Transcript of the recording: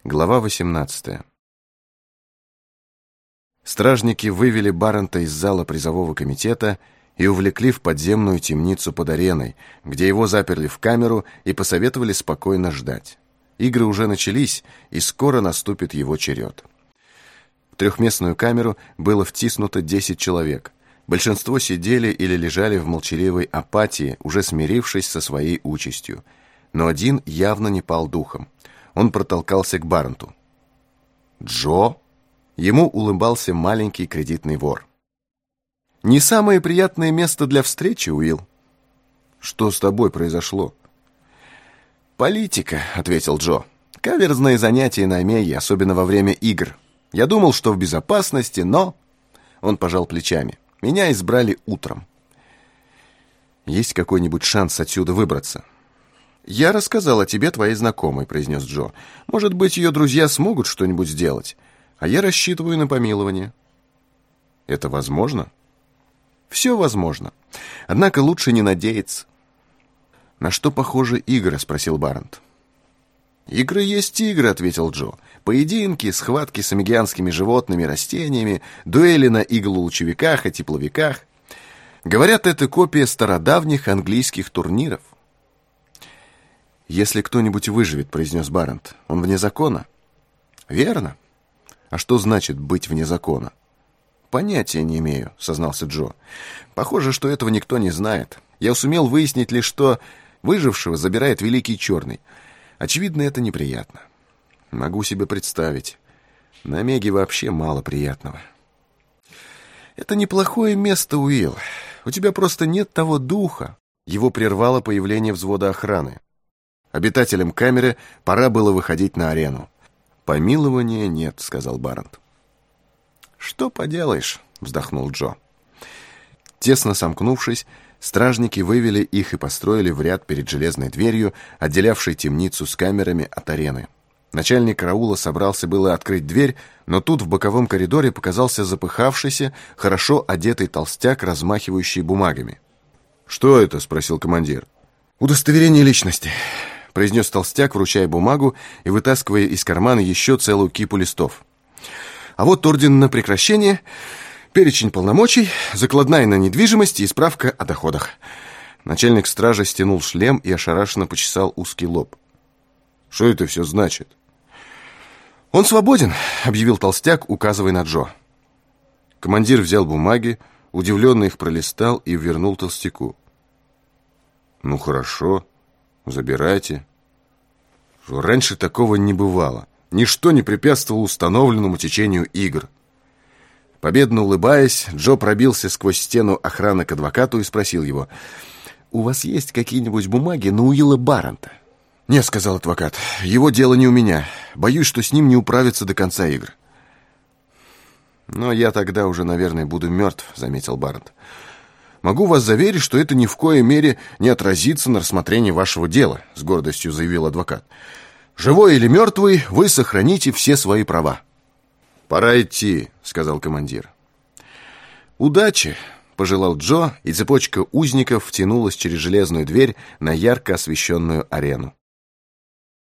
Глава 18. Стражники вывели Баррента из зала призового комитета и увлекли в подземную темницу под ареной, где его заперли в камеру и посоветовали спокойно ждать. Игры уже начались, и скоро наступит его черед. В трехместную камеру было втиснуто 10 человек. Большинство сидели или лежали в молчаливой апатии, уже смирившись со своей участью. Но один явно не пал духом. Он протолкался к Барренту. «Джо?» Ему улыбался маленький кредитный вор. «Не самое приятное место для встречи, Уилл». «Что с тобой произошло?» «Политика», — ответил Джо. «Каверзное занятие на Омеге, особенно во время игр. Я думал, что в безопасности, но...» Он пожал плечами. «Меня избрали утром». «Есть какой-нибудь шанс отсюда выбраться?» «Я рассказал о тебе твоей знакомой», — произнес Джо. «Может быть, ее друзья смогут что-нибудь сделать, а я рассчитываю на помилование». «Это возможно?» «Все возможно. Однако лучше не надеяться». «На что похожи игры?» — спросил Баррент. «Игры есть игры», — ответил Джо. «Поединки, схватки с амегианскими животными, растениями, дуэли на иглолучевиках и тепловиках. Говорят, это копия стародавних английских турниров». «Если кто-нибудь выживет», — произнес Баррент, — «он вне закона?» «Верно. А что значит быть вне закона?» «Понятия не имею», — сознался Джо. «Похоже, что этого никто не знает. Я сумел выяснить лишь, что выжившего забирает Великий Черный. Очевидно, это неприятно. Могу себе представить. На Омеге вообще мало приятного». «Это неплохое место, Уилл. У тебя просто нет того духа». Его прервало появление взвода охраны. Обитателям камеры пора было выходить на арену. «Помилования нет», — сказал Баррент. «Что поделаешь», — вздохнул Джо. Тесно сомкнувшись, стражники вывели их и построили в ряд перед железной дверью, отделявшей темницу с камерами от арены. Начальник караула собрался было открыть дверь, но тут в боковом коридоре показался запыхавшийся, хорошо одетый толстяк, размахивающий бумагами. «Что это?» — спросил командир. «Удостоверение личности», — произнес толстяк, вручая бумагу и вытаскивая из кармана еще целую кипу листов. «А вот орден на прекращение, перечень полномочий, закладная на недвижимость и справка о доходах». Начальник стражи стянул шлем и ошарашенно почесал узкий лоб. «Что это все значит?» «Он свободен», — объявил толстяк, указывая на Джо. Командир взял бумаги, удивленно их пролистал и вернул толстяку. «Ну хорошо, забирайте». Раньше такого не бывало. Ничто не препятствовало установленному течению игр. Победно улыбаясь, Джо пробился сквозь стену охраны к адвокату и спросил его: «У вас есть какие-нибудь бумаги на Уилла Баррента?» «Нет», — сказал адвокат, — «его дело не у меня. Боюсь, что с ним не управиться до конца игр». «Но я тогда уже, наверное, буду мертв», — заметил Баррент. «Могу вас заверить, что это ни в коей мере не отразится на рассмотрении вашего дела», — с гордостью заявил адвокат. «Живой или мертвый, вы сохраните все свои права». «Пора идти», — сказал командир. «Удачи», — пожелал Джо, и цепочка узников втянулась через железную дверь на ярко освещенную арену.